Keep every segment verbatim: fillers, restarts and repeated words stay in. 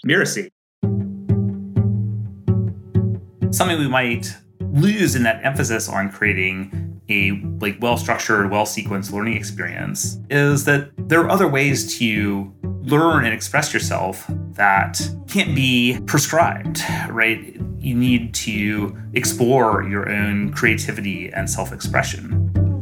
Mirasee. Something we might lose in that emphasis on creating a like well-structured, well-sequenced learning experience is that there are other ways to learn and express yourself that can't be prescribed, right? You need to explore your own creativity and self-expression.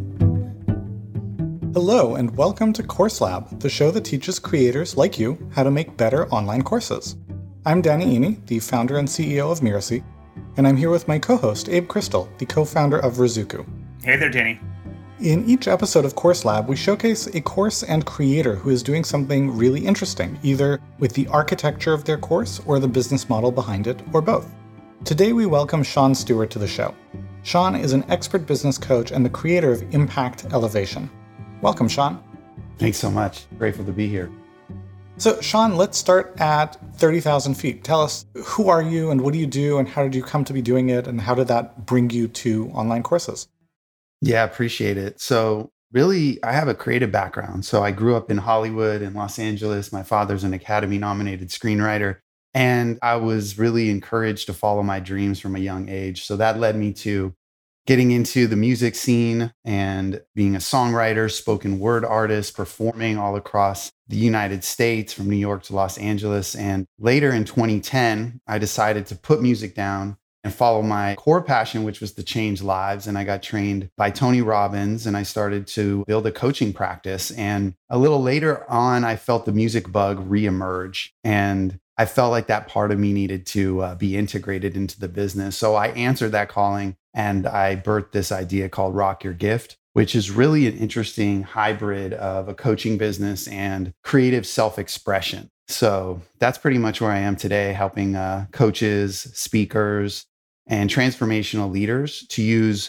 Hello, and welcome to Course Lab, the show that teaches creators like you how to make better online courses. I'm Danny Iny, the founder and C E O of Mirasee, and I'm here with my co-host, Abe Crystal, the co-founder of Ruzuku. Hey there, Danny. In each episode of Course Lab, we showcase a course and creator who is doing something really interesting, either with the architecture of their course or the business model behind it, or both. Today, we welcome Sean Stewart to the show. Sean is an expert business coach and the creator of Impact Elevation. Welcome, Sean. Thanks so much. Grateful to be here. So, Sean, let's start at thirty thousand feet. Tell us, who are you and what do you do and how did you come to be doing it and how did that bring you to online courses? Yeah, appreciate it. So really, I have a creative background. So I grew up in Hollywood and Los Angeles. My father's an Academy-nominated screenwriter, and I was really encouraged to follow my dreams from a young age. So that led me to getting into the music scene and being a songwriter, spoken word artist, performing all across the United States from New York to Los Angeles. And later in twenty ten, I decided to put music down and follow my core passion, which was to change lives. And I got trained by Tony Robbins and I started to build a coaching practice. And a little later on, I felt the music bug reemerge. And I felt like that part of me needed to uh, be integrated into the business. So I answered that calling and I birthed this idea called Rock Your Gift, which is really an interesting hybrid of a coaching business and creative self-expression. So that's pretty much where I am today, helping uh, coaches, speakers, and transformational leaders to use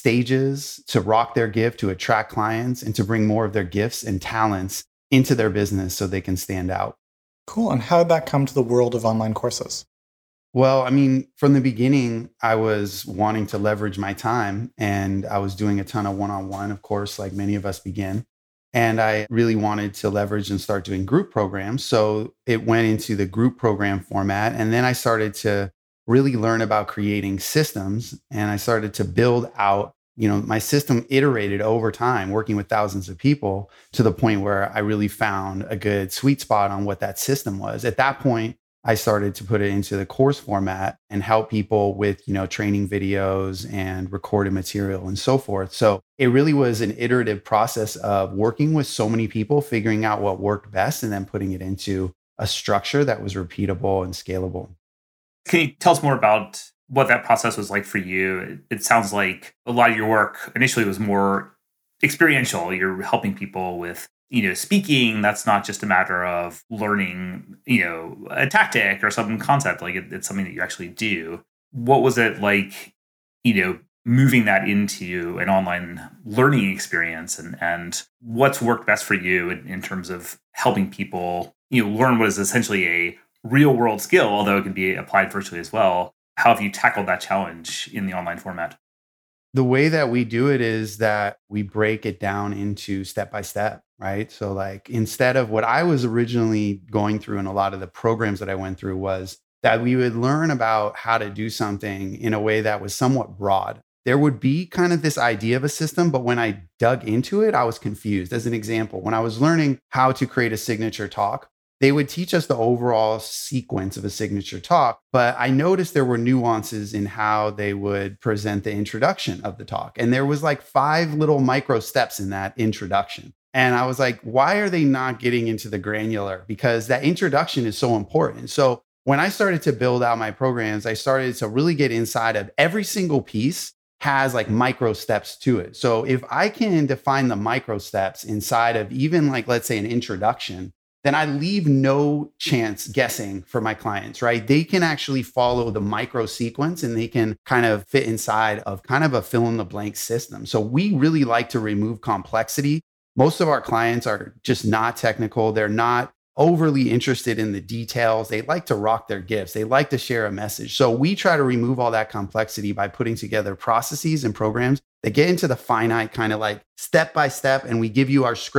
stages to rock their gift, to attract clients, and to bring more of their gifts and talents into their business so they can stand out. Cool. And how did that come to the world of online courses? Well, I mean, from the beginning, I was wanting to leverage my time and I was doing a ton of one-on-one, of course, like many of us begin. And I really wanted to leverage and start doing group programs. So it went into the group program format. And then I started to really learn about creating systems. And I started to build out, you know, my system iterated over time, working with thousands of people to the point where I really found a good sweet spot on what that system was. At that point, I started to put it into the course format and help people with, you know, training videos and recorded material and so forth. So it really was an iterative process of working with so many people, figuring out what worked best, and then putting it into a structure that was repeatable and scalable. Can you tell us more about what that process was like for you? It sounds like a lot of your work initially was more experiential. You're helping people with, you know, speaking. That's not just a matter of learning, you know, a tactic or some concept. Like it, it's something that you actually do. What was it like, you know, moving that into an online learning experience, and and what's worked best for you in, in terms of helping people, you know, learn what is essentially a real world skill, although it can be applied virtually as well. How have you tackled that challenge in the online format? The way that we do it is that we break it down into step by step, right? So like instead of what I was originally going through in a lot of the programs that I went through was that we would learn about how to do something in a way that was somewhat broad. There would be kind of this idea of a system, but when I dug into it, I was confused. As an example, when I was learning how to create a signature talk, they would teach us the overall sequence of a signature talk, but I noticed there were nuances in how they would present the introduction of the talk. And there was like five little micro steps in that introduction. And I was like, why are they not getting into the granular? Because that introduction is so important. So when I started to build out my programs, I started to really get inside of every single piece has like micro steps to it. So if I can define the micro steps inside of even like, let's say an introduction, then I leave no chance guessing for my clients, right? They can actually follow the micro sequence and they can kind of fit inside of kind of a fill in the blank system. So we really like to remove complexity. Most of our clients are just not technical. They're not overly interested in the details. They like to rock their gifts. They like to share a message. So we try to remove all that complexity by putting together processes and programs that get into the finite kind of like step by step. And we give you our scripts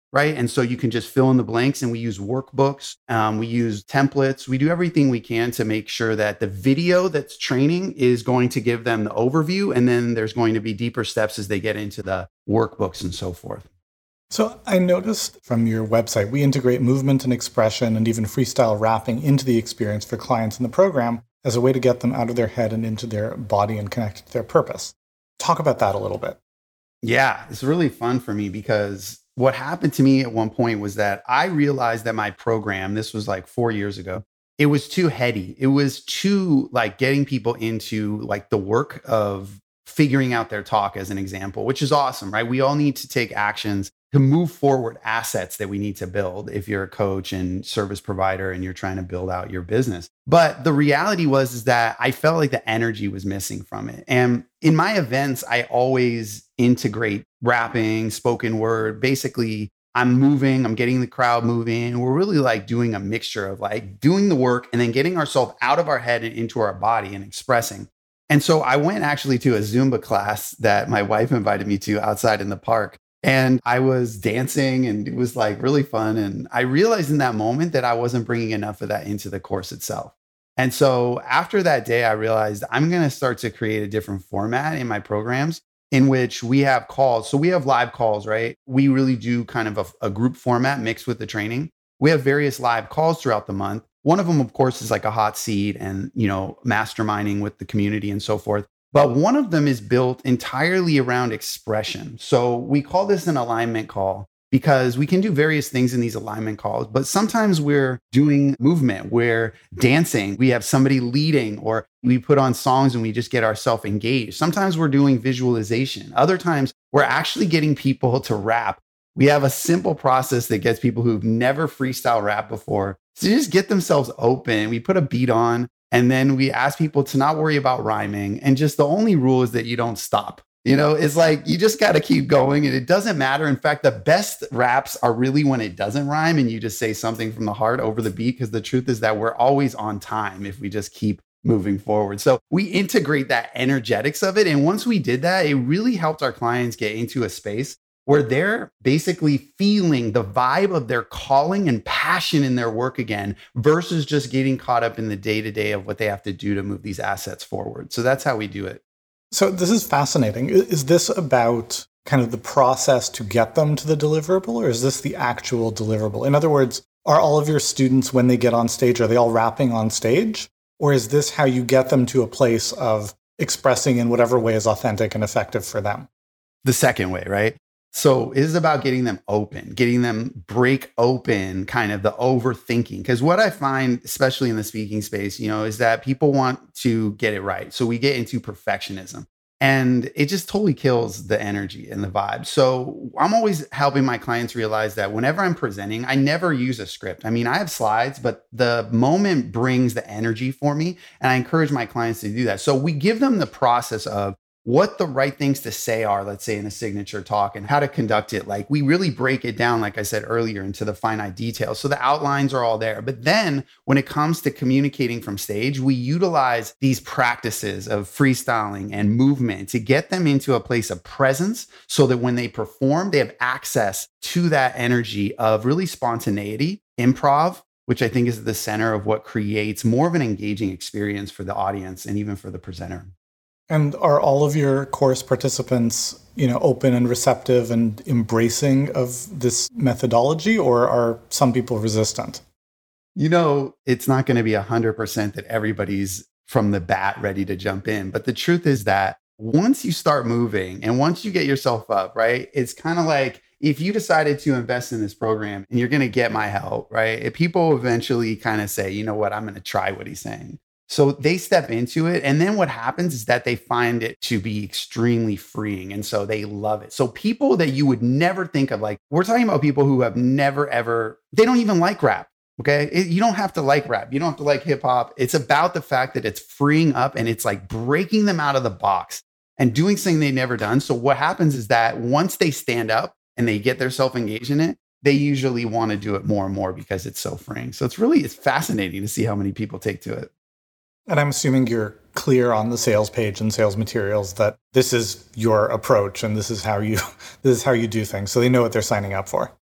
right? And so you can just fill in the blanks, and we use workbooks, um, we use templates, we do everything we can to make sure that the video that's training is going to give them the overview, and then there's going to be deeper steps as they get into the workbooks and so forth. So I noticed from your website, we integrate movement and expression and even freestyle rapping into the experience for clients in the program as a way to get them out of their head and into their body and connect to their purpose. Talk about that a little bit. Yeah, it's really fun for me because what happened to me at one point was that I realized that my program, this was like four years ago, it was too heady. It was too like getting people into like the work of figuring out their talk, as an example, which is awesome, right? We all need to take actions to move forward assets that we need to build if you're a coach and service provider and you're trying to build out your business. But the reality was is that I felt like the energy was missing from it. And in my events, I always integrate rapping, spoken word. Basically, I'm moving, I'm getting the crowd moving. We're really like doing a mixture of like doing the work and then getting ourselves out of our head and into our body and expressing. And so I went actually to a Zumba class that my wife invited me to outside in the park. And I was dancing and it was like really fun. And I realized in that moment that I wasn't bringing enough of that into the course itself. And so after that day, I realized I'm going to start to create a different format in my programs in which we have calls. So we have live calls, right? We really do kind of a, a group format mixed with the training. We have various live calls throughout the month. One of them, of course, is like a hot seat and, you know, masterminding with the community and so forth. But one of them is built entirely around expression. So we call this an alignment call because we can do various things in these alignment calls. But sometimes we're doing movement, we're dancing, we have somebody leading, or we put on songs and we just get ourselves engaged. Sometimes we're doing visualization. Other times we're actually getting people to rap. We have a simple process that gets people who've never freestyle rap before to just get themselves open. We put a beat on. And then we ask people to not worry about rhyming. And just the only rule is that you don't stop. You know, it's like you just got to keep going and it doesn't matter. In fact, the best raps are really when it doesn't rhyme and you just say something from the heart over the beat, because the truth is that we're always on time if we just keep moving forward. So we integrate that energetics of it. And once we did that, it really helped our clients get into a space where they're basically feeling the vibe of their calling and passion in their work again, versus just getting caught up in the day-to-day of what they have to do to move these assets forward. So that's how we do it. So this is fascinating. Is this about kind of the process to get them to the deliverable, or is this the actual deliverable? In other words, are all of your students, when they get on stage, are they all rapping on stage? Or is this how you get them to a place of expressing in whatever way is authentic and effective for them? The second way, right? So it is about getting them open, getting them break open kind of the overthinking. Because what I find, especially in the speaking space, you know, is that people want to get it right. So we get into perfectionism and it just totally kills the energy and the vibe. So I'm always helping my clients realize that whenever I'm presenting, I never use a script. I mean, I have slides, but the moment brings the energy for me. And I encourage my clients to do that. So we give them the process of what the right things to say are, let's say in a signature talk, and how to conduct it. Like we really break it down, like I said earlier, into the finite details. So the outlines are all there. But then when it comes to communicating from stage, we utilize these practices of freestyling and movement to get them into a place of presence so that when they perform, they have access to that energy of really spontaneity, improv, which I think is at the center of what creates more of an engaging experience for the audience and even for the presenter. And are all of your course participants, you know, open and receptive and embracing of this methodology, or are some people resistant? You know, it's not going to be one hundred percent that everybody's from the bat ready to jump in. But the truth is that once you start moving and once you get yourself up, right, it's kind of like if you decided to invest in this program and you're going to get my help, right, if people eventually kind of say, you know what, I'm going to try what he's saying. So they step into it. And then what happens is that they find it to be extremely freeing. And so they love it. So people that you would never think of, like we're talking about people who have never, ever, they don't even like rap. Okay. It, you don't have to like rap. You don't have to like hip hop. It's about the fact that it's freeing up and it's like breaking them out of the box and doing something they've never done. So what happens is that once they stand up and they get themselves engaged in it, they usually want to do it more and more because it's so freeing. So it's really, it's fascinating to see how many people take to it. And I'm assuming you're clear on the sales page and sales materials that this is your approach and this is how you this is how you do things. So they know what they're signing up for.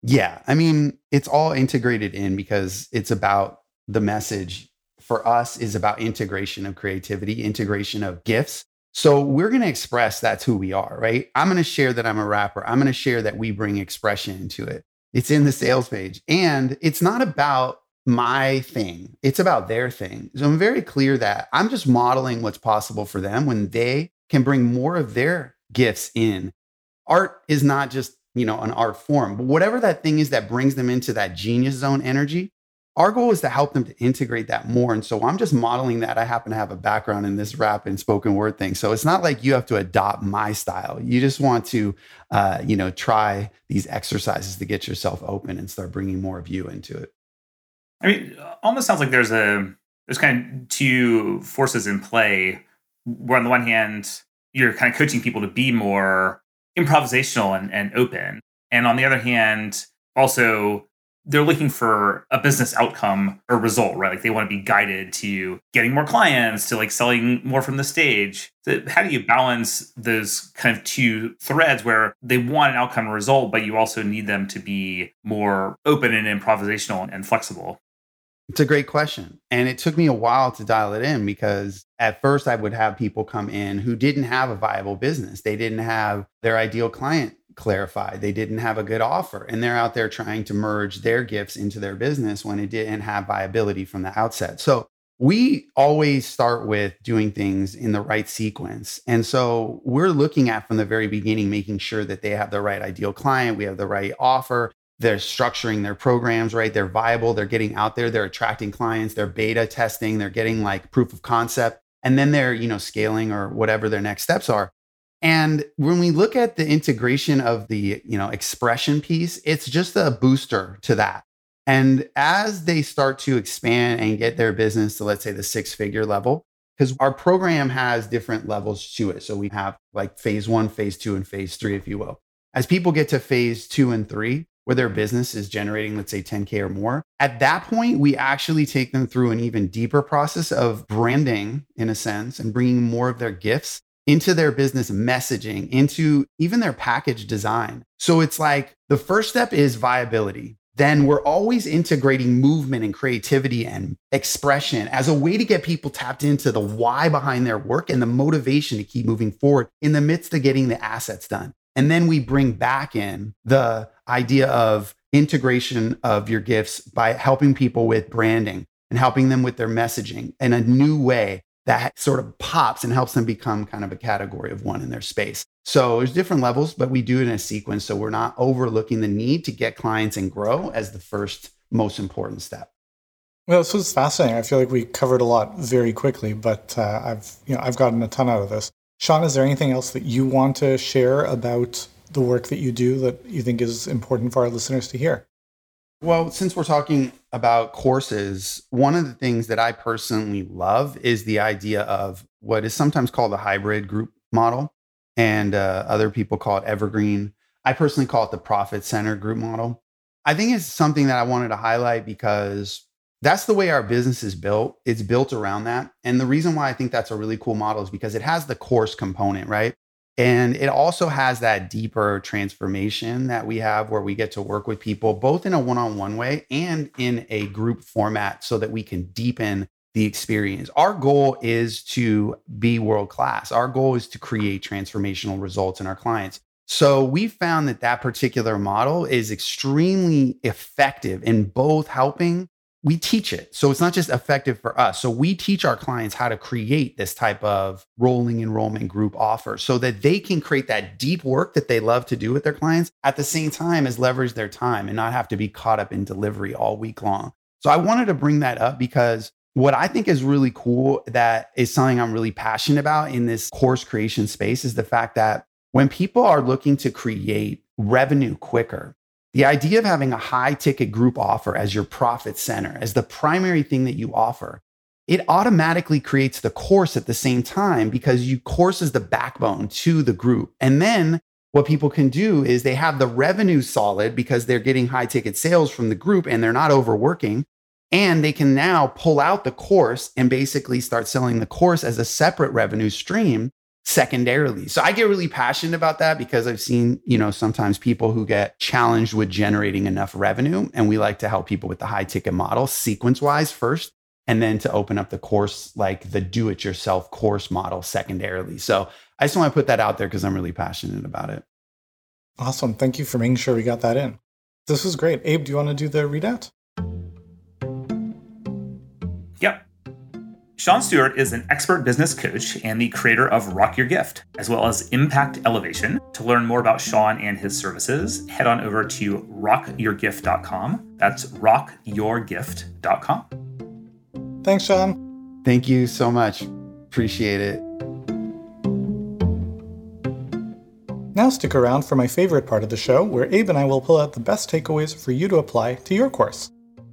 Yeah. I mean, it's all integrated in because it's about the message for us is about integration of creativity, integration of gifts. So we're going to express that's who we are, right? I'm going to share that I'm a rapper. I'm going to share that we bring expression into it. It's in the sales page. And it's not about my thing. It's about their thing. So I'm very clear that I'm just modeling what's possible for them when they can bring more of their gifts in. Art is not just, you know, an art form, but whatever that thing is that brings them into that genius zone energy, our goal is to help them to integrate that more. And so I'm just modeling that. I happen to have a background in this rap and spoken word thing. So it's not like you have to adopt my style. You just want to, uh, you know, try these exercises to get yourself open and start bringing more of you into it. I mean, it almost sounds like there's a, there's kind of two forces in play where on the one hand, you're kind of coaching people to be more improvisational and, and open. And on the other hand, also they're looking for a business outcome or result, right? Like they want to be guided to getting more clients, to like selling more from the stage. So how do you balance those kind of two threads where they want an outcome or result, but you also need them to be more open and improvisational and flexible? It's a great question. And it took me a while to dial it in because at first I would have people come in who didn't have a viable business. They didn't have their ideal client clarified. They didn't have a good offer. And they're out there trying to merge their gifts into their business when it didn't have viability from the outset. So we always start with doing things in the right sequence. And so we're looking at from the very beginning, making sure that they have the right ideal client, we have the right offer. They're structuring their programs, right? They're viable. They're getting out there. They're attracting clients. They're beta testing. They're getting like proof of concept. And then they're, you know, scaling or whatever their next steps are. And when we look at the integration of the, you know, expression piece, it's just a booster to that. And as they start to expand and get their business to, let's say, the six figure level, because our program has different levels to it. So we have like phase one, phase two, and phase three, if you will. As people get to phase two and three, where their business is generating, let's say, ten K or more. At that point, we actually take them through an even deeper process of branding, in a sense, and bringing more of their gifts into their business messaging, into even their package design. So it's like the first step is viability. Then we're always integrating movement and creativity and expression as a way to get people tapped into the why behind their work and the motivation to keep moving forward in the midst of getting the assets done. And then we bring back in the idea of integration of your gifts by helping people with branding and helping them with their messaging in a new way that sort of pops and helps them become kind of a category of one in their space. So there's different levels, but we do it in a sequence. So we're not overlooking the need to get clients and grow as the first most important step. Well, this was fascinating. I feel like we covered a lot very quickly, but uh, I've, you know, I've gotten a ton out of this. Sean, is there anything else that you want to share about the work that you do that you think is important for our listeners to hear? Well, since we're talking about courses, one of the things that I personally love is the idea of what is sometimes called a hybrid group model, and uh, other people call it evergreen. I personally call it the profit center group model. I think it's something that I wanted to highlight because that's the way our business is built. It's built around that. And the reason why I think that's a really cool model is because it has the course component, right? And it also has that deeper transformation that we have where we get to work with people both in a one-on-one way and in a group format so that we can deepen the experience. Our goal is to be world-class. Our goal is to create transformational results in our clients. So we found that that particular model is extremely effective in both helping. We teach it. So it's not just effective for us. So we teach our clients how to create this type of rolling enrollment group offer so that they can create that deep work that they love to do with their clients at the same time as leverage their time and not have to be caught up in delivery all week long. So I wanted to bring that up because what I think is really cool that is something I'm really passionate about in this course creation space is the fact that when people are looking to create revenue quicker, the idea of having a high ticket group offer as your profit center, as the primary thing that you offer, it automatically creates the course at the same time because you course is the backbone to the group. And then what people can do is they have the revenue solid because they're getting high ticket sales from the group and they're not overworking. And they can now pull out the course and basically start selling the course as a separate revenue stream secondarily. So I get really passionate about that because I've seen, you know, sometimes people who get challenged with generating enough revenue, and we like to help people with the high ticket model sequence wise first, and then to open up the course, like the do it yourself course model secondarily. So I just want to put that out there because I'm really passionate about it. Awesome. Thank you for making sure we got that in. This was great. Abe, do you want to do the readout? Yep. Sean Stewart is an expert business coach and the creator of Rock Your Gift, as well as Impact Elevation. To learn more about Sean and his services, head on over to rock your gift dot com. That's rock your gift dot com. Thanks, Sean. Thank you so much. Appreciate it. Now stick around for my favorite part of the show, where Abe and I will pull out the best takeaways for you to apply to your course.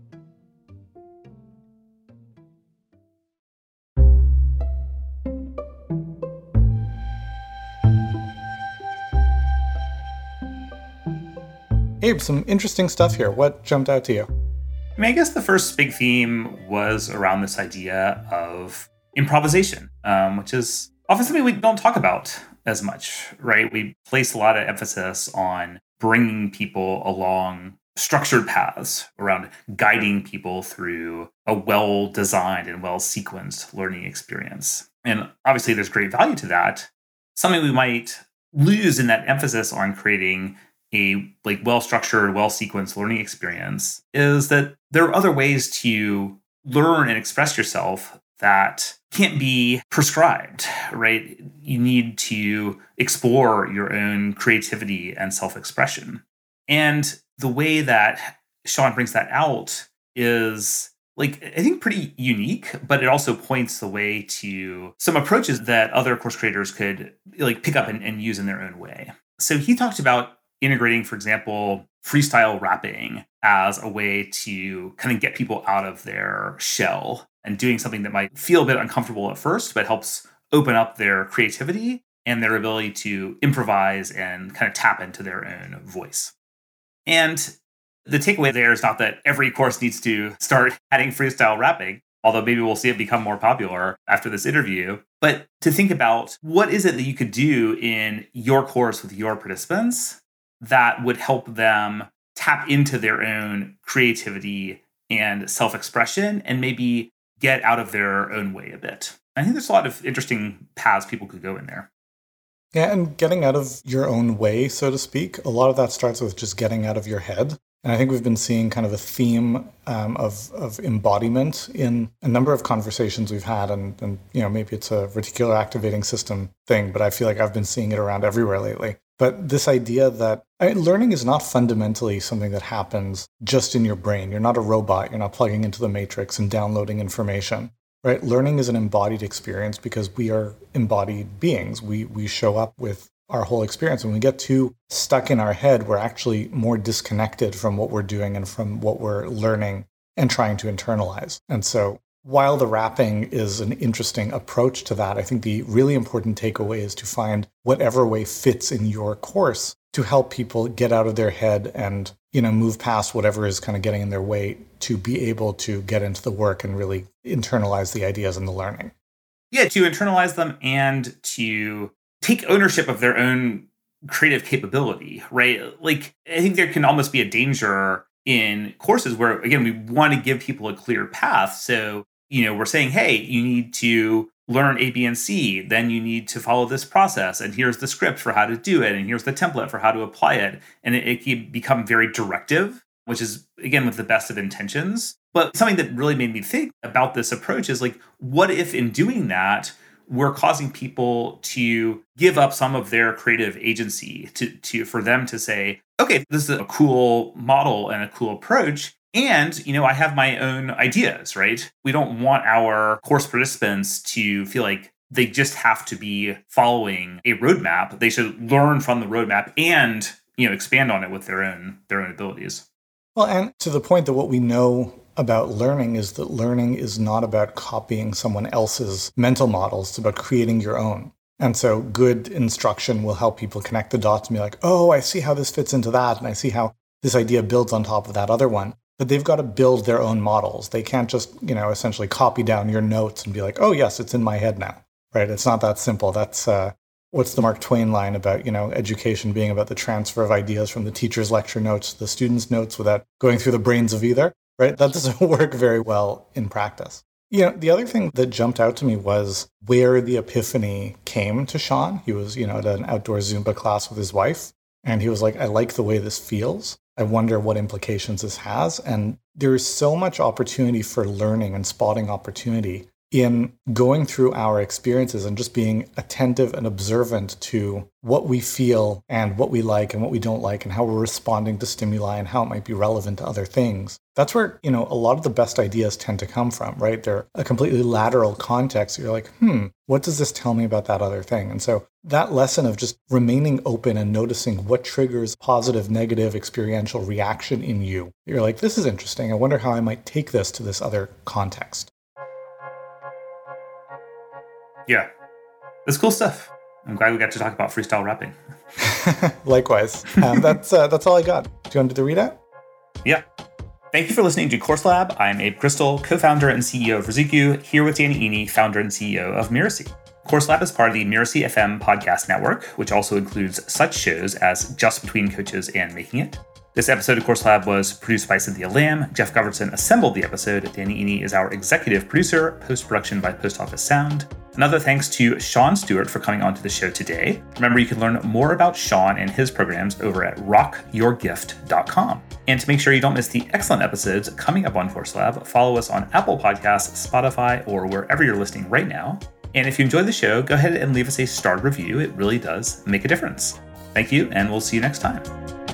Abe, some interesting stuff here. What jumped out to you? I mean, I guess the first big theme was around this idea of improvisation, um, which is often something we don't talk about as much, right? We place a lot of emphasis on bringing people along structured paths around guiding people through a well-designed and well-sequenced learning experience. And obviously, there's great value to that. Something we might lose in that emphasis on creating a like well-structured, well-sequenced learning experience is that there are other ways to learn and express yourself that can't be prescribed, right? You need to explore your own creativity and self-expression. And the way that Sean brings that out is like, I think pretty unique, but it also points the way to some approaches that other course creators could like pick up and, and use in their own way. So he talked about integrating, for example, freestyle rapping as a way to kind of get people out of their shell and doing something that might feel a bit uncomfortable at first, but helps open up their creativity and their ability to improvise and kind of tap into their own voice. And the takeaway there is not that every course needs to start adding freestyle rapping, although maybe we'll see it become more popular after this interview, but to think about what is it that you could do in your course with your participants that would help them tap into their own creativity and self-expression and maybe get out of their own way a bit. I think there's a lot of interesting paths people could go in there. Yeah, and getting out of your own way, so to speak, a lot of that starts with just getting out of your head. And I think we've been seeing kind of a theme um, of of embodiment in a number of conversations we've had. And, and, you know, maybe it's a reticular activating system thing, but I feel like I've been seeing it around everywhere lately. But this idea that I mean, learning is not fundamentally something that happens just in your brain. You're not a robot. You're not plugging into the matrix and downloading information, right? Learning is an embodied experience because we are embodied beings. We we show up with our whole experience. When we get too stuck in our head, we're actually more disconnected from what we're doing and from what we're learning and trying to internalize. And so while the rapping is an interesting approach to that, I think the really important takeaway is to find whatever way fits in your course to help people get out of their head and, you know, move past whatever is kind of getting in their way to be able to get into the work and really internalize the ideas and the learning. Yeah, to internalize them and to take ownership of their own creative capability, right? Like, I think there can almost be a danger in courses where, again, we want to give people a clear path. So, you know, we're saying, hey, you need to learn A, B, and C, then you need to follow this process, and here's the script for how to do it, and here's the template for how to apply it. And it, it can become very directive, which is, again, with the best of intentions. But something that really made me think about this approach is like, what if in doing that, we're causing people to give up some of their creative agency to, to for them to say, okay, this is a cool model and a cool approach. And, you know, I have my own ideas, right? We don't want our course participants to feel like they just have to be following a roadmap. They should learn from the roadmap and, you know, expand on it with their own their own abilities. Well, and to the point that what we know about learning is that learning is not about copying someone else's mental models. It's about creating your own. And so good instruction will help people connect the dots and be like, oh, I see how this fits into that. And I see how this idea builds on top of that other one. But they've got to build their own models. They can't just, you know, essentially copy down your notes and be like, oh, yes, it's in my head now, right? It's not that simple. That's uh, what's the Mark Twain line about, you know, education being about the transfer of ideas from the teacher's lecture notes to the student's notes without going through the brains of either, right? That doesn't work very well in practice. You know, the other thing that jumped out to me was where the epiphany came to Sean. He was, you know, at an outdoor Zumba class with his wife, and he was like, I like the way this feels. I wonder what implications this has. And there's so much opportunity for learning and spotting opportunity in going through our experiences and just being attentive and observant to what we feel and what we like and what we don't like and how we're responding to stimuli and how it might be relevant to other things. That's where, you know, a lot of the best ideas tend to come from, right? They're a completely lateral context. You're like, hmm, what does this tell me about that other thing? And so that lesson of just remaining open and noticing what triggers positive, negative, experiential reaction in you. You're like, this is interesting. I wonder how I might take this to this other context. Yeah, that's cool stuff. I'm glad we got to talk about freestyle rapping. Likewise. Um, that's uh, that's all I got. Do you want to do the readout? Yeah. Thank you for listening to Course Lab. I'm Abe Crystal, co-founder and C E O of Ruzuku, here with Danny Iny, founder and C E O of Mirasee. Course Lab is part of the Mirasee F M podcast network, which also includes such shows as Just Between Coaches and Making It. This episode of Course Lab was produced by Cynthia Lamb. Jeff Govertson assembled the episode. Danny Iny is our executive producer, post-production by Post Office Sound. Another thanks to Sean Stewart for coming onto the show today. Remember, you can learn more about Sean and his programs over at rock your gift dot com. And to make sure you don't miss the excellent episodes coming up on Course Lab, follow us on Apple Podcasts, Spotify, or wherever you're listening right now. And if you enjoy the show, go ahead and leave us a starred review. It really does make a difference. Thank you, and we'll see you next time.